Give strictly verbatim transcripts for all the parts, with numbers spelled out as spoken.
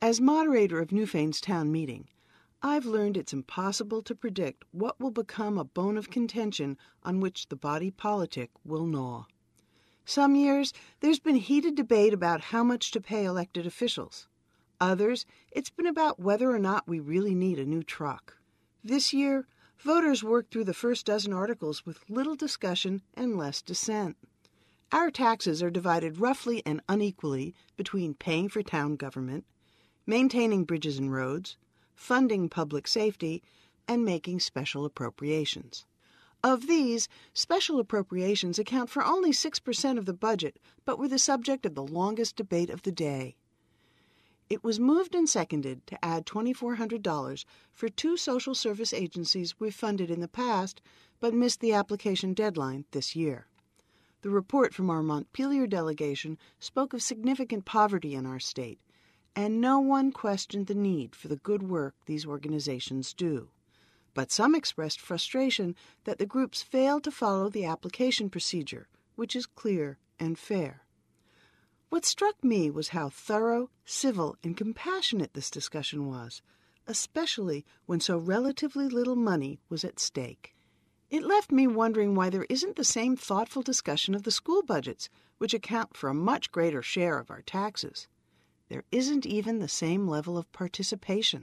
As moderator of Newfane's town meeting, I've learned it's impossible to predict what will become a bone of contention on which the body politic will gnaw. Some years, there's been heated debate about how much to pay elected officials. Others, it's been about whether or not we really need a new truck. This year, voters worked through the first dozen articles with little discussion and less dissent. Our taxes are divided roughly and unequally between paying for town government, maintaining bridges and roads, funding public safety, and making special appropriations. Of these, special appropriations account for only six percent of the budget, but were the subject of the longest debate of the day. It was moved and seconded to add two thousand four hundred dollars for two social service agencies we've funded in the past, but missed the application deadline this year. The report from our Montpelier delegation spoke of significant poverty in our state, and no one questioned the need for the good work these organizations do. But some expressed frustration that the groups failed to follow the application procedure, which is clear and fair. What struck me was how thorough, civil, and compassionate this discussion was, especially when so relatively little money was at stake. It left me wondering why there isn't the same thoughtful discussion of the school budgets, which account for a much greater share of our taxes. There isn't even the same level of participation.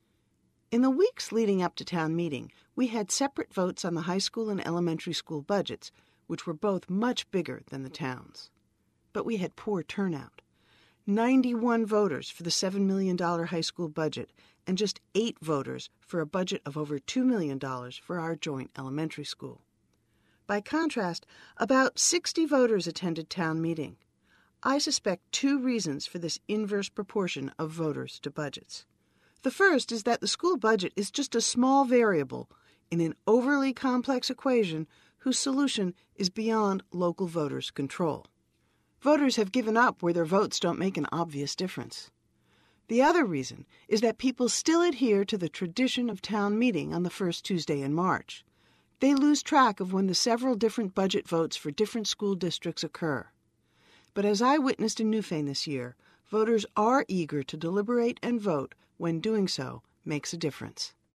In the weeks leading up to town meeting, we had separate votes on the high school and elementary school budgets, which were both much bigger than the town's. But we had poor turnout. ninety-one voters for the seven million dollars high school budget and just eight voters for a budget of over two million dollars for our joint elementary school. By contrast, about sixty voters attended town meeting. I suspect two reasons for this inverse proportion of voters to budgets. The first is that the school budget is just a small variable in an overly complex equation whose solution is beyond local voters' control. Voters have given up where their votes don't make an obvious difference. The other reason is that people still adhere to the tradition of town meeting on the first Tuesday in March. They lose track of when the several different budget votes for different school districts occur. But as I witnessed in Newfane this year, voters are eager to deliberate and vote when doing so makes a difference.